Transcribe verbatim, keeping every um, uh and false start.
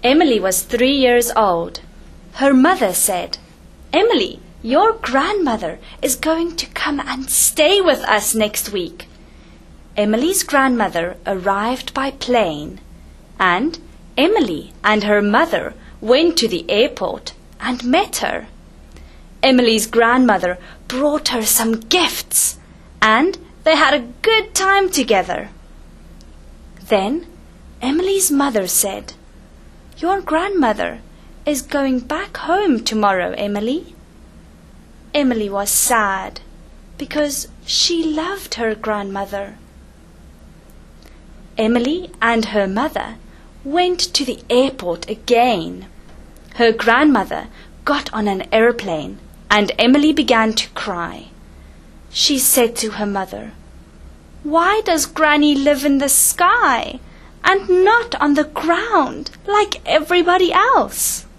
Emily was three years old. Her mother said, "Emily, your grandmother is going to come and stay with us next week." Emily's grandmother arrived by plane, and Emily and her mother went to the airport and met her. Emily's grandmother brought her some gifts, and they had a good time together. Then Emily's mother said, "Your grandmother is going back home tomorrow, Emily." Emily was sad because she loved her grandmother. Emily and her mother went to the airport again. Her grandmother got on an airplane and Emily began to cry. She said to her mother, "Why does Granny live in the sky and not on the ground like everybody else?"